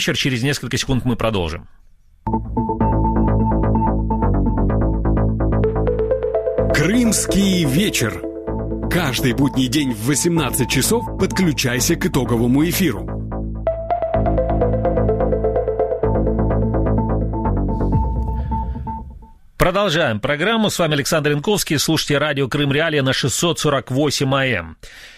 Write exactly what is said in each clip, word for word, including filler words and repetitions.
Через несколько секунд мы продолжим. Крымский вечер. Каждый будний день в восемнадцать часов подключайся к итоговому эфиру. Продолжаем программу. С вами Александр Янковский. Слушайте радио Крым Реалия на шестьсот сорок восемь АМ.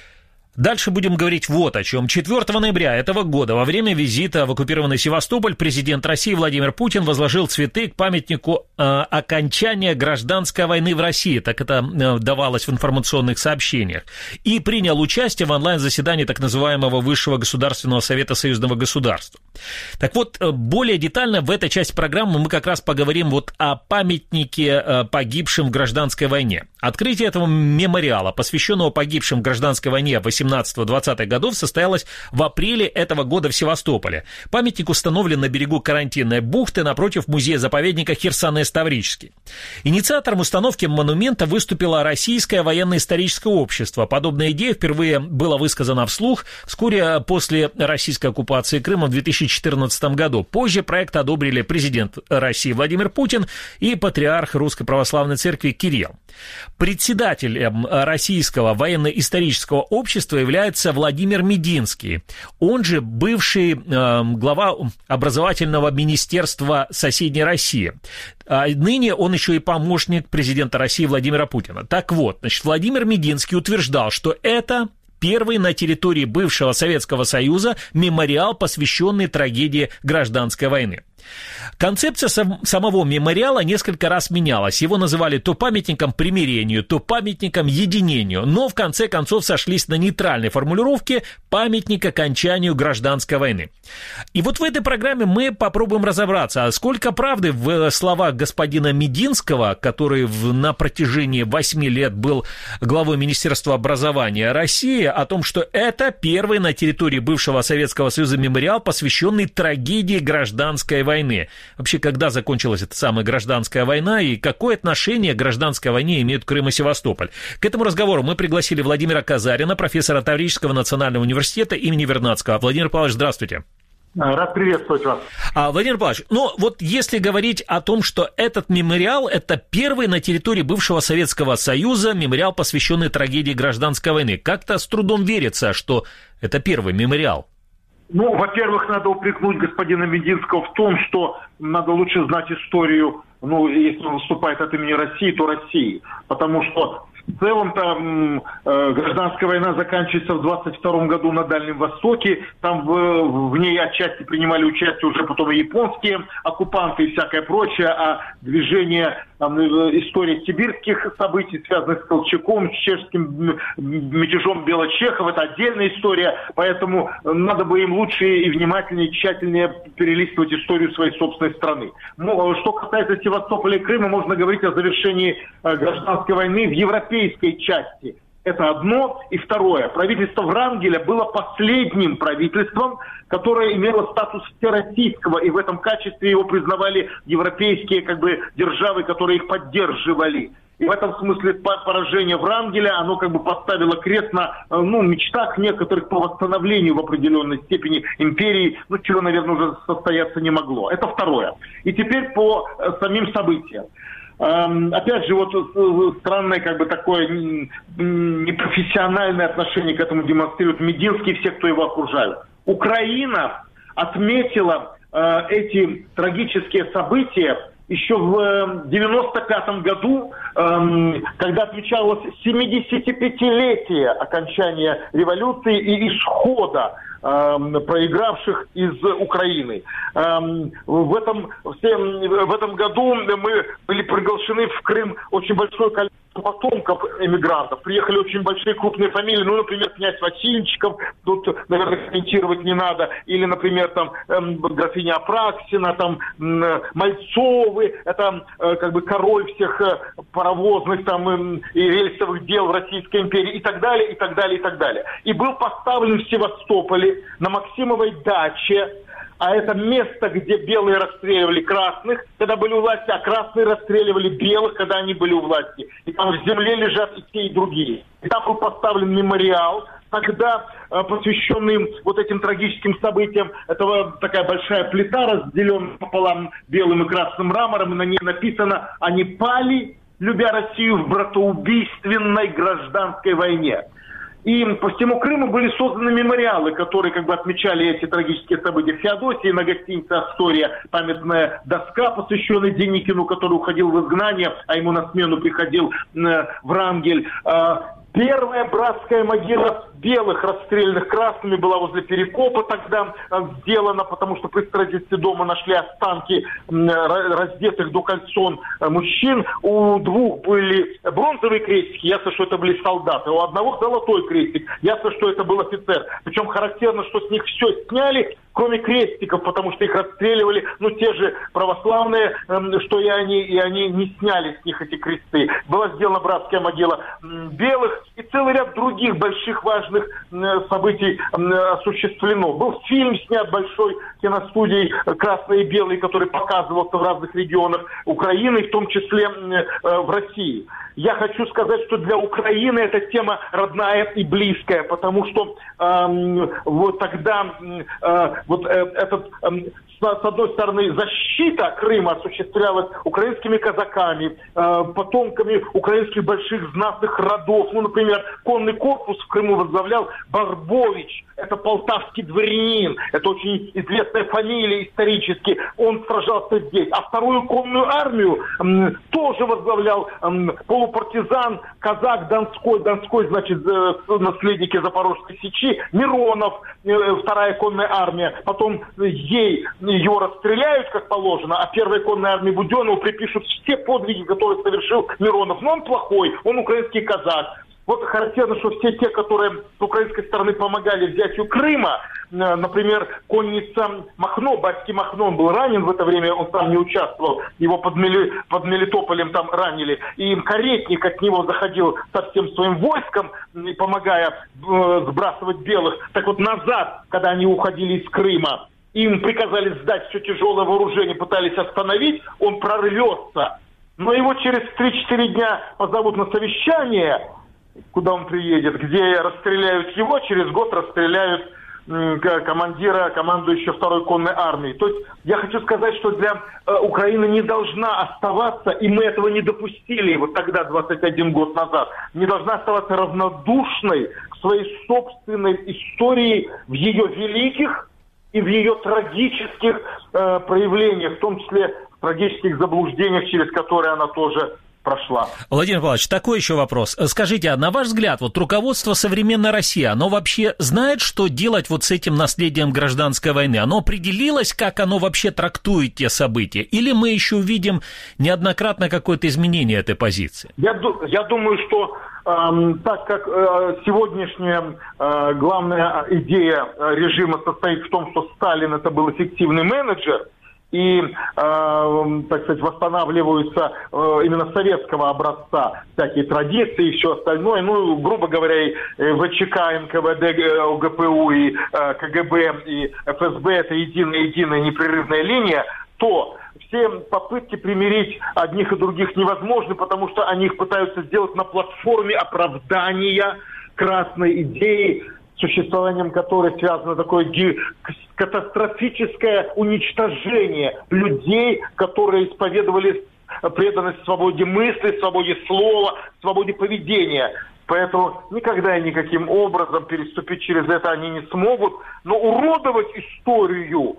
Дальше будем говорить вот о чем. четвёртого ноября этого года во время визита в оккупированный Севастополь президент России Владимир Путин возложил цветы к памятнику э, окончания гражданской войны в России, так это э, давалось в информационных сообщениях, и принял участие в онлайн-заседании так называемого Высшего Государственного Совета Союзного Государства. Так вот, более детально в этой части программы мы как раз поговорим вот о памятнике э, погибшим в гражданской войне. Открытие этого мемориала, посвященного погибшим в гражданской войне в восемнадцатого-двадцатых годов, состоялось в апреле этого года в Севастополе. Памятник установлен на берегу Карантинной бухты напротив музея-заповедника Херсонес-Таврический. Инициатором установки монумента выступило Российское военно-историческое общество. Подобная идея впервые была высказана вслух вскоре после российской оккупации Крыма в две тысячи четырнадцатом году. Позже проект одобрили президент России Владимир Путин и патриарх Русской Православной Церкви Кирилл. Председателем Российского военно-исторического общества является Владимир Мединский, он же бывший э, глава образовательного министерства соседней России. А ныне он еще и помощник президента России Владимира Путина. Так вот, значит, Владимир Мединский утверждал, что это первый на территории бывшего Советского Союза мемориал, посвященный трагедии гражданской войны. Концепция сам, самого мемориала несколько раз менялась. Его называли то памятником примирению, то памятником единению, но в конце концов сошлись на нейтральной формулировке «памятник окончанию гражданской войны». И вот в этой программе мы попробуем разобраться, а сколько правды в словах господина Мединского, который в, на протяжении восьми лет был главой Министерства образования России, о том, что это первый на территории бывшего Советского Союза мемориал, посвященный трагедии гражданской войны. войны. Вообще, когда закончилась эта самая гражданская война и какое отношение к гражданской войне имеют Крым и Севастополь? К этому разговору мы пригласили Владимира Казарина, профессора Таврического национального университета имени Вернадского. Владимир Павлович, здравствуйте. Рад приветствовать вас. А, Владимир Павлович, ну вот если говорить о том, что этот мемориал – это первый на территории бывшего Советского Союза мемориал, посвященный трагедии гражданской войны, как-то с трудом верится, что это первый мемориал. Ну, во-первых, надо упрекнуть господина Мединского в том, что надо лучше знать историю, ну, если он выступает от имени России, то России. Потому что в целом-то э, гражданская война заканчивается в двадцать втором году на Дальнем Востоке. Там в, в ней отчасти принимали участие уже потом и японские оккупанты и всякое прочее. А движение, э, история сибирских событий, связанных с Колчаком, с чешским мятежом Белочехов, это отдельная история. Поэтому надо бы им лучше и внимательнее, тщательнее перелистывать историю своей собственной страны. Ну, что касается Севастополя и Крыма, можно говорить о завершении э, гражданской войны в Европе. Европейской части. Это одно. И второе. Правительство Врангеля было последним правительством, которое имело статус всероссийского, и в этом качестве его признавали европейские как бы державы, которые их поддерживали. И в этом смысле поражение Врангеля, оно как бы поставило крест на ну, мечтах некоторых по восстановлению в определенной степени империи, ну, чего, наверное, уже состояться не могло. Это второе. И теперь по самим событиям. Опять же, вот странное, как бы такое непрофессиональное отношение к этому демонстрирует Мединский и все, кто его окружают. Украина отметила э, эти трагические события еще в девяносто пятом году, э, когда отмечалось семидесятипятилетие окончания революции и исхода проигравших из Украины. В этом, в этом году мы были приглашены в Крым очень большое количество потомков эмигрантов. Приехали очень большие крупные фамилии, ну, например, князь Васильчиков, тут, наверное, комментировать не надо, или, например, там, эм, графиня Апраксина, там, э, Мальцовы, это э, как бы король всех э, паровозных там э, и рельсовых дел в Российской империи, и так далее, и так далее, и так далее. И был поставлен в Севастополе на Максимовой даче, а это место, где белые расстреливали красных, когда были у власти, а красные расстреливали белых, когда они были у власти. И там в земле лежат и те, и другие. И там был поставлен мемориал тогда посвященный вот этим трагическим событиям. Это такая большая плита, разделенная пополам белым и красным мрамором, и на ней написано: «Они пали, любя Россию, в братоубийственной гражданской войне». И по всему Крыму были созданы мемориалы, которые как бы отмечали эти трагические события. В Феодосии на гостинице «Астория» памятная доска, посвященная Деникину, который уходил в изгнание, а ему на смену приходил Врангель. Первая братская могила белых, расстрелянных красными, была возле Перекопа тогда сделана, потому что при строительстве дома нашли останки раздетых до кальсон мужчин. У двух были бронзовые крестики, ясно, что это были солдаты. У одного золотой крестик, ясно, что это был офицер. Причем характерно, что с них все сняли, кроме крестиков, потому что их расстреливали, ну, те же православные, э, что и они, и они не сняли с них эти кресты. Была сделана братская могила э, белых, и целый ряд других больших важных э, событий э, осуществлено. Был фильм снят большой киностудией «Красный и белый», который показывался в разных регионах Украины, в том числе э, в России. Я хочу сказать, что для Украины эта тема родная и близкая, потому что э, вот тогда э, вот э, этот, э, с, с одной стороны, защита Крыма осуществлялась украинскими казаками, э, потомками украинских больших знатных родов. Ну, например, конный корпус в Крыму возглавлял Барбович, это полтавский дворянин, это очень известная фамилия исторически, он сражался здесь. А вторую конную армию э, тоже возглавлял э, полупартизан, казак Донской, Донской, значит, наследники Запорожской сечи, Миронов, вторая конная армия. Потом ей, его расстреляют, как положено, а первой конной армии Буденнову припишут все подвиги, которые совершил Миронов. Но он плохой, он украинский казак. Вот характерно, что все те, которые с украинской стороны помогали взятию Крыма, например, конница Махно, батьки Махно, он был ранен в это время, он там не участвовал, его под, Мели, под Мелитополем там ранили, и каретник от него заходил со всем своим войском, помогая э, сбрасывать белых. Так вот, назад, когда они уходили из Крыма, им приказали сдать все тяжелое вооружение, пытались остановить, он прорвется. Но его через три-четыре дня позовут на совещание, куда он приедет, где расстреляют его, через год расстреляют м, командира, командующего второй конной армией. То есть я хочу сказать, что для э, Украины не должна оставаться, и мы этого не допустили вот тогда, двадцать один год назад, не должна оставаться равнодушной к своей собственной истории в ее великих и в ее трагических э, проявлениях, в том числе в трагических заблуждениях, через которые она тоже прошла. Владимир Павлович, такой еще вопрос. Скажите, а на ваш взгляд, вот руководство современной России, оно вообще знает, что делать вот с этим наследием гражданской войны? Оно определилось, как оно вообще трактует те события? Или мы еще увидим неоднократно какое-то изменение этой позиции? Я, я думаю, что э, так как э, сегодняшняя э, главная идея режима состоит в том, что Сталин это был эффективный менеджер, и, э, так сказать, восстанавливаются э, именно советского образца всякие традиции и все остальное. Ну, грубо говоря, и ВЧК, НКВД, ОГПУ, и э, КГБ, и ФСБ – это единая-единая непрерывная линия, то все попытки примирить одних и других невозможны, потому что они их пытаются сделать на платформе оправдания красной идеи, существованием которой связано такое катастрофическое уничтожение людей, которые исповедовали преданность свободе мысли, свободе слова, свободе поведения. Поэтому никогда и никаким образом переступить через это они не смогут. Но уродовать историю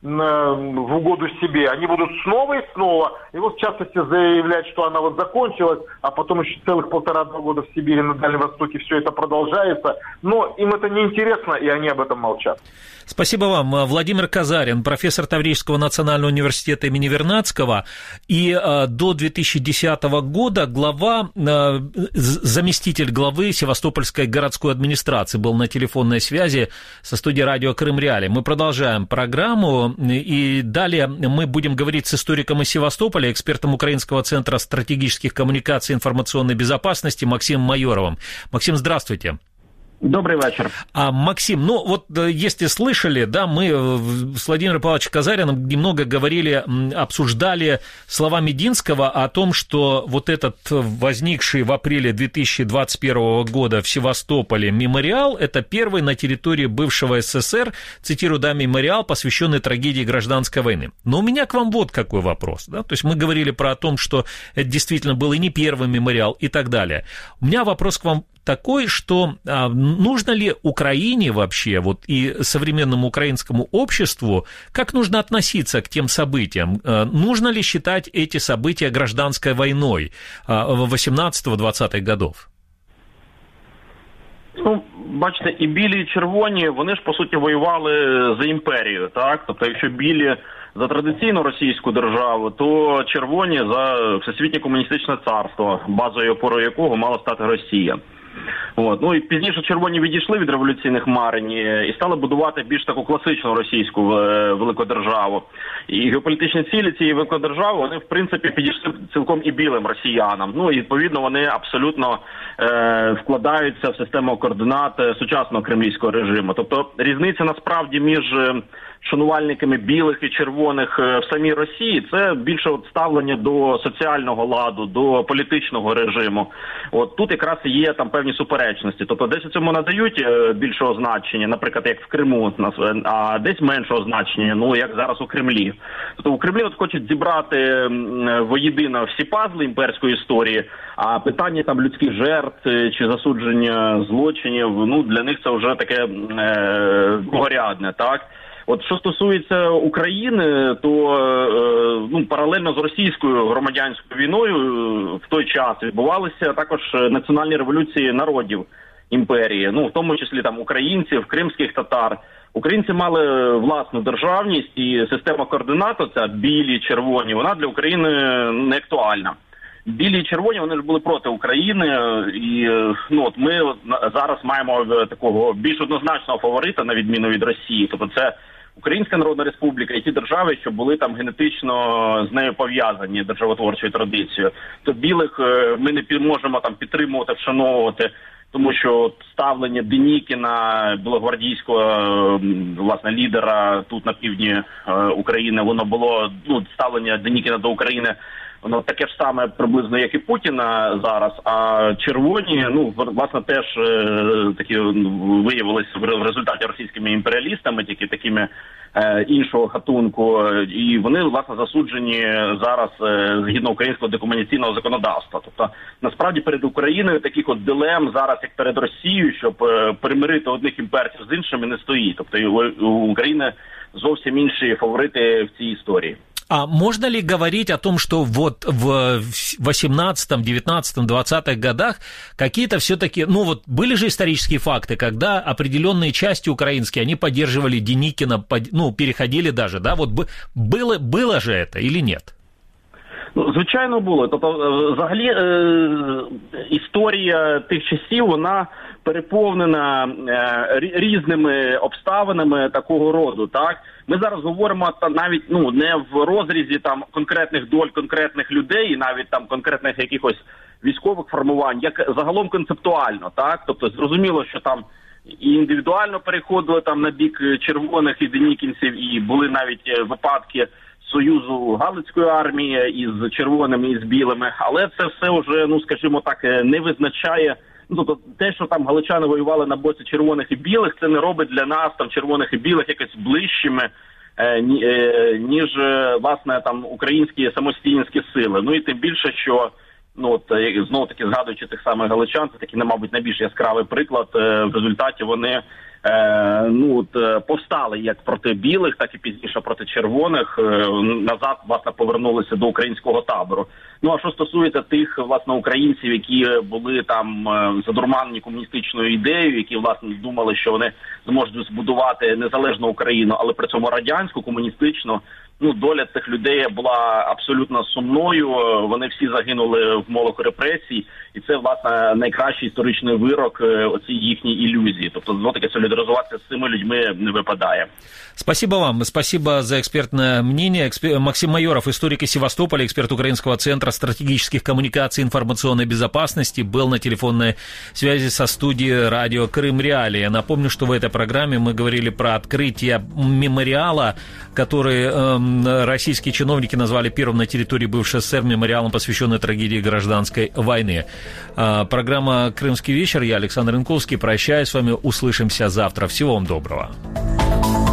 в угоду себе они будут снова и снова. И вот в частности заявлять, что она вот закончилась, а потом еще целых полтора-два года в Сибири, на Дальнем Востоке все это продолжается. Но им это неинтересно, и они об этом молчат. Спасибо вам. Владимир Казарин, профессор Таврического национального университета имени Вернадского, и э, до две тысячи десятого года глава, э, заместитель главы Севастопольской городской администрации, был на телефонной связи со студией радио Крым Реалии. Мы продолжаем программу, и далее мы будем говорить с историком из Севастополя, экспертом Украинского центра стратегических коммуникаций и информационной безопасности Максимом Майоровым. Максим, здравствуйте. Добрый вечер. А, Максим, ну вот если слышали, да, мы с Владимиром Павловичем Казаряном немного говорили, обсуждали слова Мединского о том, что вот этот возникший в апреле две тысячи двадцать первого года в Севастополе мемориал, это первый на территории бывшего СССР, цитирую, да, мемориал, посвященный трагедии гражданской войны. Но у меня к вам вот какой вопрос, да, то есть мы говорили про то, что это действительно был и не первый мемориал и так далее. У меня вопрос к вам такой, что а, нужно ли Украине вообще, вот и современному украинскому обществу, как нужно относиться к тем событиям? А, нужно ли считать эти события гражданской войной а, восемнадцатого-двадцатых годов? Ну, бачите, і білі, і червоні, вони ж, по суті, воювали за імперію, так? Тобто, якщо білі за традиційну російську державу, то червоні за всесвітнє комуністичне царство, базовою опорою якого мала стати Росія. От. Ну і пізніше червоні відійшли від революційних марень і стали будувати більш таку класичну російську велику державу. І геополітичні цілі цієї великої держави, вони, в принципі, підійшли цілком і білим росіянам. Ну і, відповідно, вони абсолютно е, вкладаються в систему координат сучасного кремлівського режиму. Тобто різниця, насправді, між шанувальниками білих і червоних в самій Росії, це більше от ставлення до соціального ладу, до політичного режиму. От тут якраз є там певні суперечності. Тобто десь цьому надають більшого значення, наприклад, як в Криму, а десь меншого значення, ну як зараз у Кремлі. Тобто у Кремлі от хочуть зібрати воєдино всі пазли імперської історії, а питання там людських жертв чи засудження злочинів, ну для них це вже таке е, другорядне, так? От що стосується України, то е, ну, паралельно з російською громадянською війною в той час відбувалися також національні революції народів імперії, ну в тому числі там українців, кримських татар. Українці мали власну державність і система координат, ця білі, червоні, вона для України не актуальна. Білі і червоні, вони ж були проти України, і ну от ми зараз маємо такого більш однозначного фаворита, на відміну від Росії. Тобто це Українська Народна Республіка і ті держави, що були там генетично з нею пов'язані державотворчою традицією. То білих ми не можемо там підтримувати, вшановувати, тому що ставлення Денікіна, білогвардійського, власне, лідера тут на півдні України, воно було, ну, ставлення Денікіна до України, воно таке ж саме приблизно, як і Путіна зараз, а червоні, ну, власне, теж е, такі виявилися в результаті російськими імперіалістами, тільки такими е, іншого гатунку, і вони, власне, засуджені зараз е, згідно українського декомунізаційного законодавства. Тобто, насправді, перед Україною таких от дилем зараз, як перед Росією, щоб е, примирити одних імперців з іншими, не стоїть. Тобто, у, у України зовсім інші фаворити в цій історії. А можно ли говорить о том, что вот в восемнадцатом, девятнадцатом, двадцатых годах какие-то все-таки, ну вот были же исторические факты, когда определенные части украинские, они поддерживали Деникина, ну переходили даже, да, вот было, было же это или нет? Ну, звичайно, було. Тобто, взагалі, е, історія тих часів, вона переповнена е, різними обставинами такого роду, так? Ми зараз говоримо та навіть, ну, не в розрізі там конкретних доль конкретних людей, і навіть там конкретних якихось військових формувань, як загалом концептуально, так? Тобто, зрозуміло, що там і індивідуально переходили там на бік червоних і денікінців, і були навіть випадки Союзу Галицької армії із червоними і з білими, але це все вже, ну, скажімо так, не визначає, ну, тобто те, що там галичани воювали на боці червоних і білих, це не робить для нас там червоних і білих якось ближчими, е, е, ніж, власне, там українські самостійницькі сили. Ну і тим більше, що, ну, от, знову таки згадуючи тих самих галичан, це такий, мабуть, найбільш яскравий приклад, е, в результаті вони Е, ну, от, повстали як проти білих, так і пізніше проти червоних, е, назад, власне, повернулися до українського табору. Ну, а що стосується тих, власне, українців, які були там е, задурманені комуністичною ідеєю, які, власне, думали, що вони зможуть збудувати незалежну Україну, але при цьому радянську, комуністичну, ну, доля цих людей була абсолютно сумною. Вони всі загинули в молоку репресій, і це, власне, найкращий історичний вирок оцій їхній ілюзії. Тобто, знову-таки, солідаризуватися з цими людьми не випадає. Спасибо вам. Спасибо за экспертное мнение. Экспер... Максим Майоров, историк из Севастополя, эксперт Украинского центра стратегических коммуникаций и информационной безопасности, был на телефонной связи со студией радио Крым Реалии. Напомню, что в этой программе мы говорили про открытие мемориала, который э, российские чиновники назвали первым на территории бывшей СССР мемориалом, посвященный трагедии гражданской войны. Э, программа «Крымский вечер». Я, Александр Янковский, прощаюсь с вами. Услышимся завтра. Всего вам доброго.